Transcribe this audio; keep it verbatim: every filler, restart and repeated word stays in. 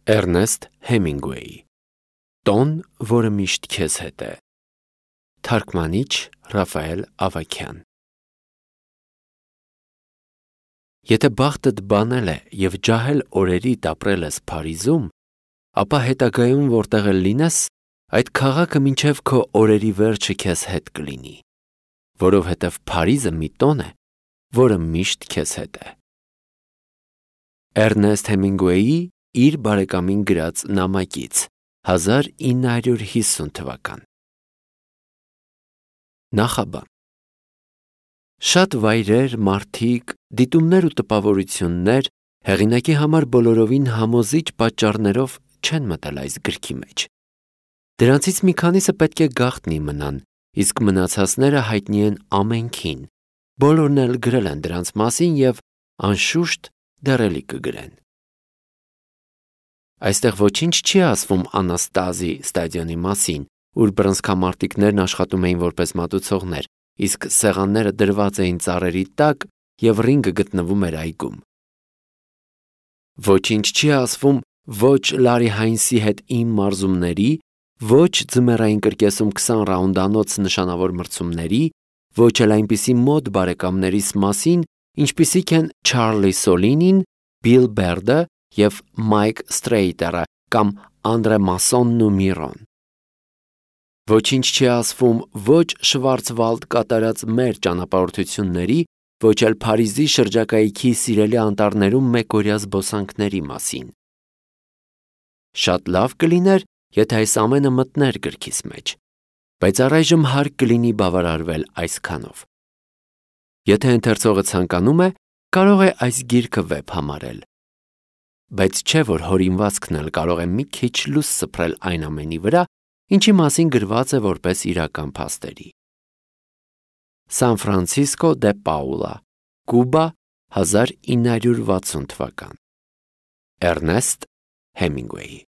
Էրնեստ Հեմինգուեյ Տոն, որը միշտ քեզ հետ է։ Թարգմանիչ Ռաֆայել Ավագյան Եթե բախտդ բանել է և ջահել օրերիդ ապրել ես Փարիզում, ապա հետագայում որտեղ էլ լինես, այդ քաղաքը մինչև քո օրերի վերջը քեզ հետ կլինի, որովհետև Փարիզը մի տոն է, որը միշտ քեզ հետ է։ Էրնեստ Հեմինգուեյի իր բարեկամին գրած նամակից հազար ինը հարյուր հիսուն թվական։ Նախաբան Շատ վայրեր, մարդիկ, դիտումներ ու տպավորություններ հեղինակի համար բոլորովին համոզիչ պատճառներով չեն մտել այս գրքի մեջ։ Դրանցից մի քանիսը պետք է գաղտնի մնան, իսկ մնացածները հայտնի են ամենքին, բոլորն էլ գրել են դրանց մասին և անշուշտ դեռ էլի կգրեն։ Այստեղ ոչինչ չի ասվում Անաստազի ստադիոնի մասին, ուր բռնցքամարտիկներն աշխատում էին որպես մատուցողներ, իսկ սեղանները դրված էին ծառերի տակ և ռինգը գտնվում էր այգում։ Ոչինչ չի ասվում ոչ Լարի Հայնսի հետ իմ մարզումների, ոչ ձմեռային կրկեսում քսան ռաունդանոց նշանավոր մրցումների, ոչ էլ այնպիսի մոտ բարեկամներիս մասին, ինչպիսիք են Չարլի Սոլինին, Բիլ Բերդը և Մայք Ստրեյտերը կամ Անդրե Մասոնն ու Միրոն։ Ոչինչ չի ասվում ոչ Շվարցվալդ կատարած մեր ճանապարհորդությունների, ոչ էլ Փարիզի շրջակայքի սիրելի անտառներում մեկօրյա զբոսանքների մասին։ Շատ լավ կլիներ, եթե այս ամենը մտներ գրքիս մեջ, բայց առայժմ հարկ կլինի բավարարվել այսքանով։ Եթե ընթերցողը ցանկանում է, կարող է այս գիրքը վեպ համարել, բայց չէ որ հորինվածքն էլ կարող է մի քիչ լույս սփռել այն ամենի վրա, ինչի մասին գրված է որպես իրական փաստերի։ Սան Ֆրանցիսկո դե Պաուլա, Կուբա, հազար ինը հարյուր վաթսուն թվական։ Էրնեստ Հեմինգուեյ